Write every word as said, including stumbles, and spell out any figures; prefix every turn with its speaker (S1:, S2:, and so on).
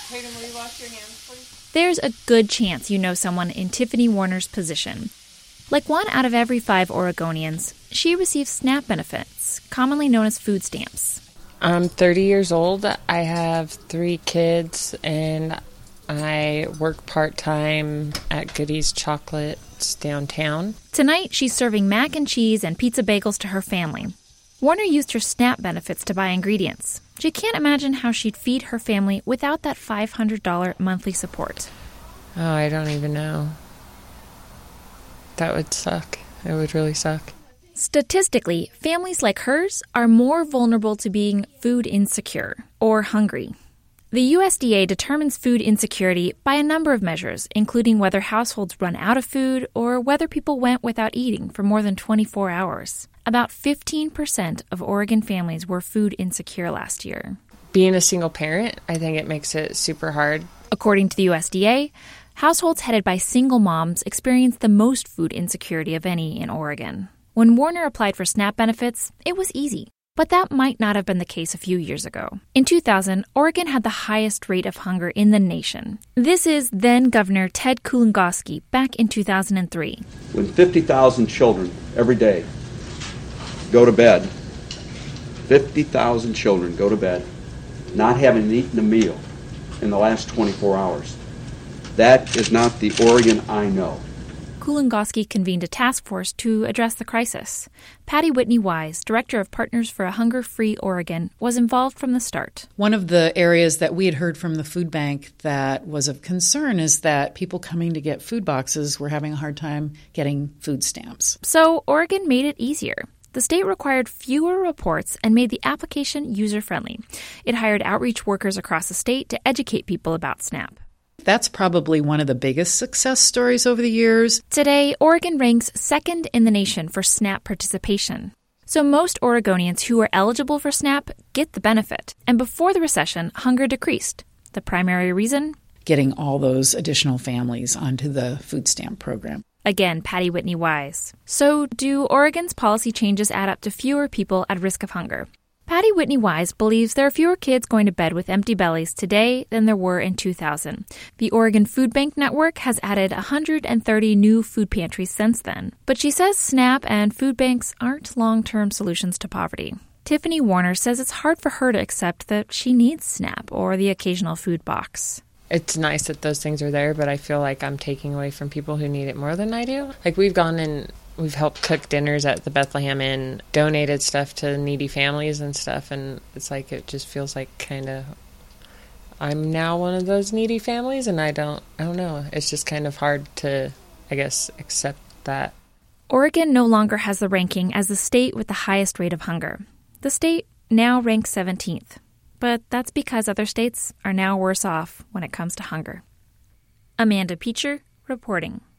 S1: Hayden, will you wash your hands, please?
S2: There's a good chance you know someone in Tiffany Warner's position. Like one out of every five Oregonians, she receives SNAP benefits, commonly known as food stamps.
S3: I'm thirty years old. I have three kids, and I work part-time at Goody's Chocolates downtown.
S2: Tonight, she's serving mac and cheese and pizza bagels to her family. Warner used her SNAP benefits to buy ingredients. She can't imagine how she'd feed her family without that five hundred dollars monthly support.
S3: Oh, I don't even know. That would suck. It would really suck.
S2: Statistically, families like hers are more vulnerable to being food insecure or hungry. The U S D A determines food insecurity by a number of measures, including whether households run out of food or whether people went without eating for more than twenty-four hours. About fifteen percent of Oregon families were food insecure last year.
S3: Being a single parent, I think it makes it super hard.
S2: According to the U S D A, households headed by single moms experience the most food insecurity of any in Oregon. When Warner applied for SNAP benefits, it was easy. But that might not have been the case a few years ago. In two thousand, Oregon had the highest rate of hunger in the nation. This is then-Governor Ted Kulongoski back in two thousand three.
S4: When fifty thousand children every day go to bed, fifty thousand children go to bed not having eaten a meal in the last twenty-four hours, that is not the Oregon I know.
S2: Kulongoski convened a task force to address the crisis. Patty Whitney Wise, director of Partners for a Hunger-Free Oregon, was involved from the start.
S5: One of the areas that we had heard from the food bank that was of concern is that people coming to get food boxes were having a hard time getting food stamps.
S2: So Oregon made it easier. The state required fewer reports and made the application user-friendly. It hired outreach workers across the state to educate people about SNAP.
S5: That's probably one of the biggest success stories over the years.
S2: Today, Oregon ranks second in the nation for SNAP participation. So most Oregonians who are eligible for SNAP get the benefit. And before the recession, hunger decreased. The primary reason?
S5: Getting all those additional families onto the food stamp program.
S2: Again, Patty Whitney Wise. So do Oregon's policy changes add up to fewer people at risk of hunger? Patty Whitney Wise believes there are fewer kids going to bed with empty bellies today than there were in two thousand. The Oregon Food Bank Network has added one hundred thirty new food pantries since then. But she says SNAP and food banks aren't long-term solutions to poverty. Tiffany Warner says it's hard for her to accept that she needs SNAP or the occasional food box.
S3: It's nice that those things are there, but I feel like I'm taking away from people who need it more than I do. Like, we've gone and we've helped cook dinners at the Bethlehem Inn, donated stuff to needy families and stuff, and it's like it just feels like kind of I'm now one of those needy families, and I don't, I don't know. It's just kind of hard to, I guess, accept that.
S2: Oregon no longer has the ranking as the state with the highest rate of hunger. The state now ranks seventeenth. But that's because other states are now worse off when it comes to hunger. Amanda Peacher reporting.